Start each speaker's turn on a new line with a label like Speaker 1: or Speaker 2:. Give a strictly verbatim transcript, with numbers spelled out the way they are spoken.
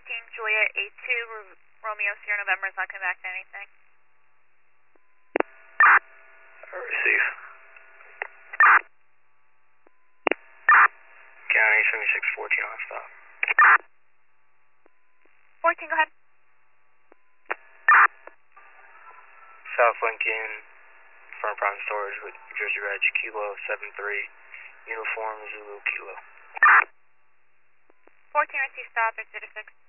Speaker 1: fourteen, Juliet, eight two, Romeo, Sierra November is not coming back to anything.
Speaker 2: Receive. County seventy-six fourteen on stop.
Speaker 1: fourteen, go ahead.
Speaker 2: South Lincoln, front prime storage with Jersey Reg, Kilo seven three, uniform Zulu Kilo.
Speaker 1: fourteen, I see stop, it's zero six.